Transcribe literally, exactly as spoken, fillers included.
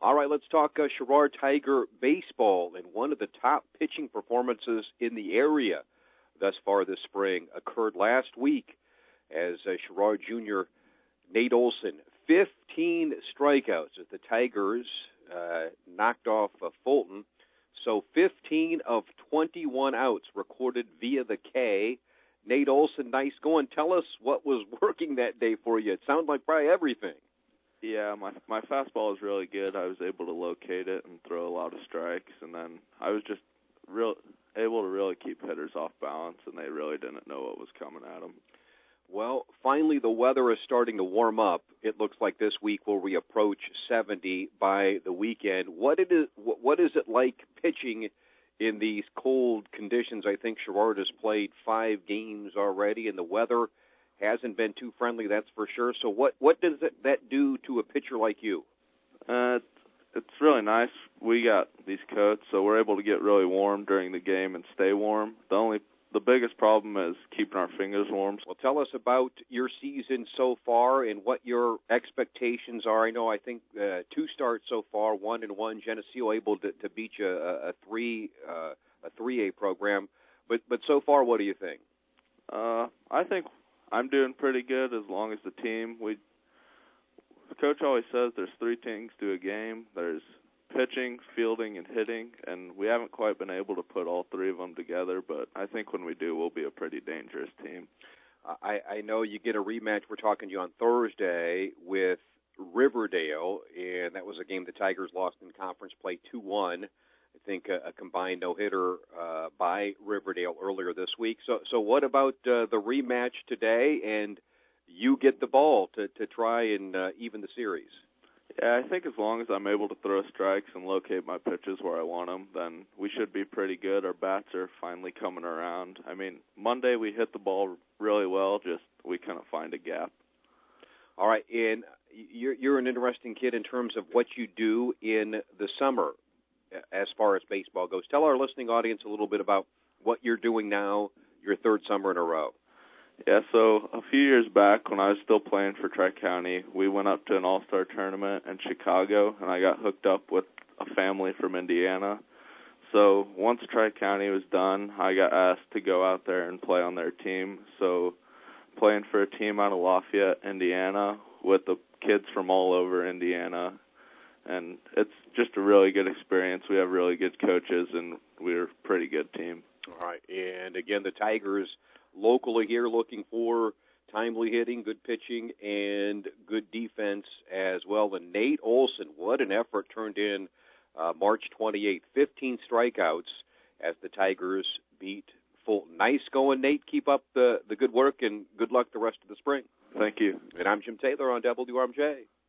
All right, let's talk uh, Sherrard Tiger baseball. And one of the top pitching performances in the area thus far this spring occurred last week as uh, Sherrard Junior Nate Olson, fifteen strikeouts as the Tigers uh, knocked off uh, Fulton. So fifteen of twenty-one outs recorded via the K. Nate Olson, nice going. Tell us what was working that day for you. It sounded like probably everything. Yeah, my my fastball is really good. I was able to locate it and throw a lot of strikes, and then I was just real able to really keep hitters off balance, and they really didn't know what was coming at them. Well, finally the weather is starting to warm up. It looks like this week will we approach seventy by the weekend. What it is, what is it like pitching in these cold conditions? I think Sherrard has played five games already, and the weather hasn't been too friendly, that's for sure. So what, what does it, that do to a pitcher like you? Uh, it's, it's really nice. We got these coats, so we're able to get really warm during the game and stay warm. The only The biggest problem is keeping our fingers warm. Well, tell us about your season so far and what your expectations are. I know I think uh, two starts so far, one and one. Geneseo able to, to beat you a, a three uh, a three A program, but but so far, what do you think? Uh, I think I'm doing pretty good as long as the team. We the coach always says there's three things to a game. There's pitching, fielding, and hitting, and we haven't quite been able to put all three of them together, but I think when we do, we'll be a pretty dangerous team. I, I know you get a rematch. We're talking to you on Thursday with Riverdale, and that was a game the Tigers lost in conference play two one. I think a, a combined no-hitter uh, by Riverdale earlier this week. So so what about uh, the rematch today, and you get the ball to, to try and uh, even the series? Yeah, I think as long as I'm able to throw strikes and locate my pitches where I want them, then we should be pretty good. Our bats are finally coming around. I mean, Monday we hit the ball really well, just we couldn't find a gap. All right, and you're, you're an interesting kid in terms of what you do in the summer as far as baseball goes. Tell our listening audience a little bit about what you're doing now, your third summer in a row. Yeah, so a few years back when I was still playing for Tri-County, we went up to an all-star tournament in Chicago, and I got hooked up with a family from Indiana. So once Tri-County was done, I got asked to go out there and play on their team. So playing for a team out of Lafayette, Indiana, with the kids from all over Indiana, and it's just a really good experience. We have really good coaches, and we're a pretty good team. All right, and again, the Tigers locally here looking for timely hitting, good pitching, and good defense as well. And Nate Olson, what an effort turned in uh, March twenty-eighth, fifteen strikeouts as the Tigers beat Fulton. Nice going, Nate. Keep up the, the good work, and good luck the rest of the spring. Thank you. And I'm Jim Taylor on W R M J.